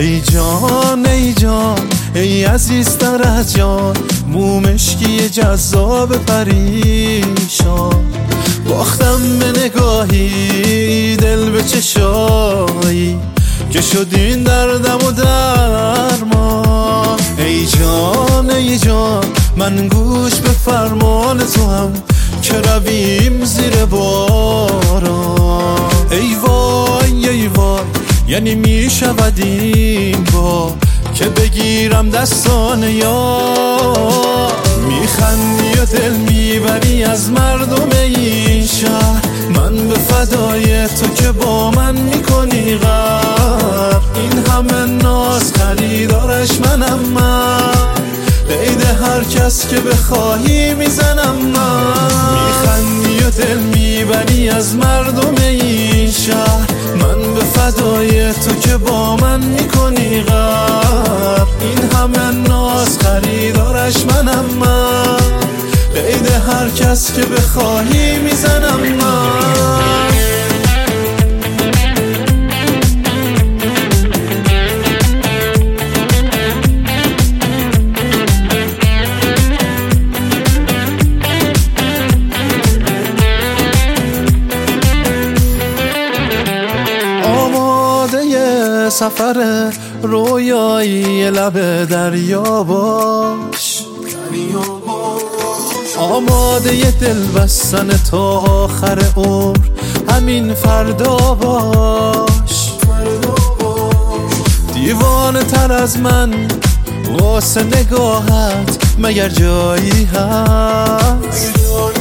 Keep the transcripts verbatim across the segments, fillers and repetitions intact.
ای جان ای جان ای عزیز ترت جان، مومشکی جذاب پریشان. باختم به نگاهی دل به چشایی که شدین دردم و درمان. ای جان ای جان من گوش به فرمان تو هم که رویم زیر باران. ای وای ای وای یعنی می شود این با که بگیرم دستان یار. میخندی و دل میبری از مردم این شهر، من به فدای تو که با من میکنی غر. این همه ناز خریدارش منم من، قید هر کس که بخواهی میزنم من. میخندی و دل میبری از مردم این شهر، من به فدای تو که با من میکنی غر. این همه ناز خریدارش منم من، قید هر کس که بخواهی میزنم من. سفر رویایی لب دریا باش، آماده ی دل بستن تا آخر عمر همین فردا باش. دیوانه تر از من واسه نگاهت مگر جایی هست؟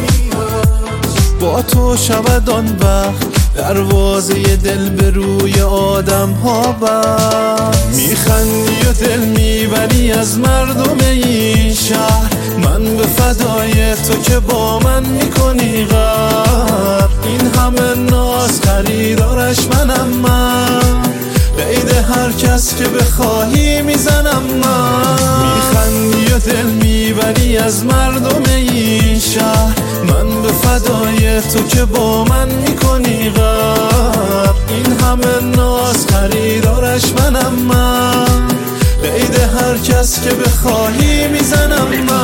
با تو شود آن وقت دروازه ی دل به روی آدم ها بست. میخندی و دل میبری از مردم این شهر، من به فدای تو که با من میکنی غر. این همه ناز خریدارش منم من، قید هر کس که بخواهی میزنم من. میخندی و دل میبری از مردم این شهر، من به فدای تو که با من میکنی غر. این همه ناز خریدارش منم من، قید هر کس که بخواهی میزنم من.